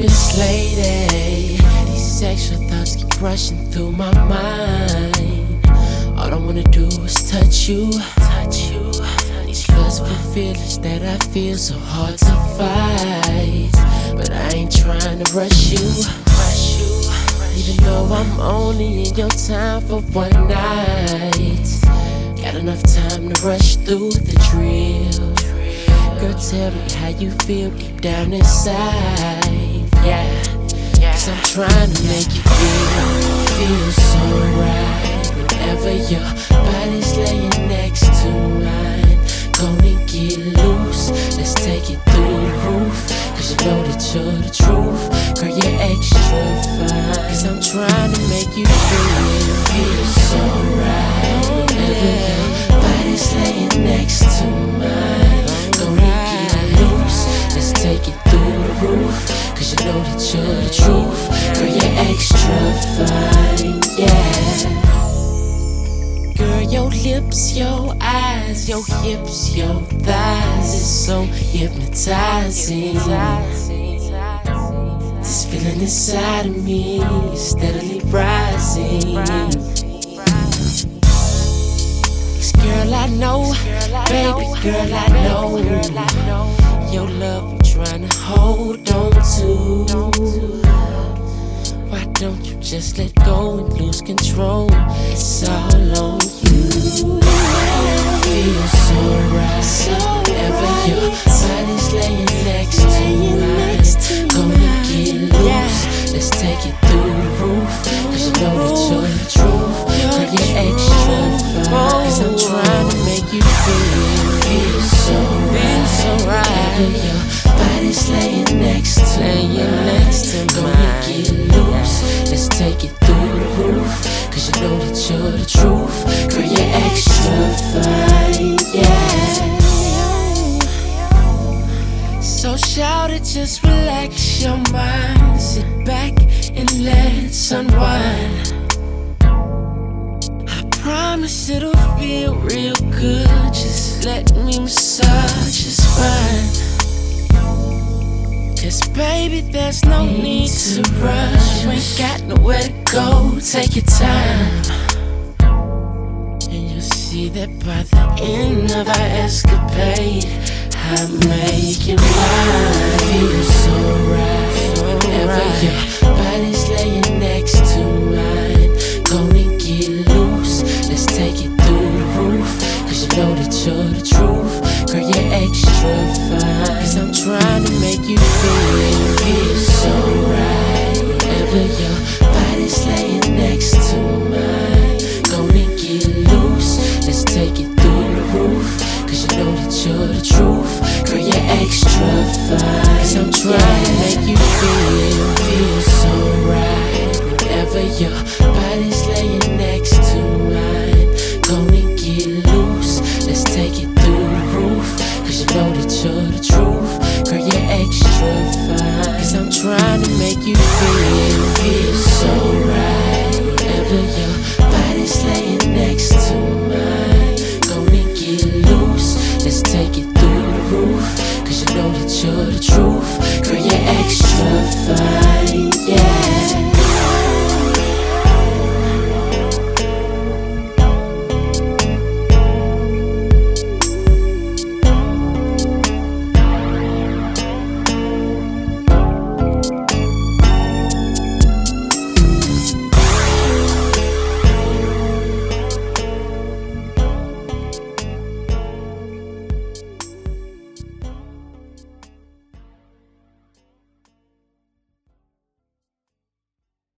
Miss Lady. These sexual thoughts keep rushing through my mind. All I wanna do is touch you. These lustful feelings that I feel so hard to fight, but I ain't trying to rush you. Even though I'm only in your time for one night, got enough time to rush through the drill. Girl, tell me how you feel deep down inside. Yeah, cause I'm trying to make you feel so right. Whenever your body's laying next to mine, gonna get loose, let's take it through the roof. Cause you know that you're the truth. Girl, you're extra fine. Cause I'm trying to make you feel so right. Whenever your body's laying next to mine, gonna get loose, let's take it through the roof. Cause you know that you're the truth. Girl, you're extra fine, yeah. Girl, your lips, your eyes, your hips, your thighs is so hypnotizing. This feeling inside of me is steadily rising. 'Cause girl, I know, baby girl, I know, your love I'm trying to hold on to. Why don't you just let go and lose control? It's all on you. Feel so right. Whenever your body's laying next to mine, gonna get loose, let's take it through the roof. Cause you know that you're the truth. Girl, you're extra fine. Cause I'm trying to make you feel so right. Whenever your body's laying next to mine, gonna get loose, let's take it through the roof. Cause you know that you're the truth. Girl, you're extra fine, yeah. So shout it, just relax your mind. Sit back and let's unwind. I promise it'll feel real good. Just let me massage your spine. Cause baby, there's no need to rush. You ain't got nowhere to go, take your time. And you'll see that by the end of our escapade, I make you mine. Feel so right. Whenever your body's laying next to mine, gonna get loose, let's take it through the roof. Cause you know that you're the truth. Girl, you're extra fine. Cause I'm trying to make you feel so right. Whenever your body's laying next to mine, gonna get loose, let's take it through the roof. Cause you know that you're the truth. Girl, you're extra fine. Cause I'm trying to make you feel so right. Whenever your body's laying next to mine, gonna get loose, let's take it through the roof. Cause you know that you're the truth. Girl, you're extra fine. Cause I'm trying to make you feel so right. Whenever your body's laying next to mine, gonna get loose, let's take it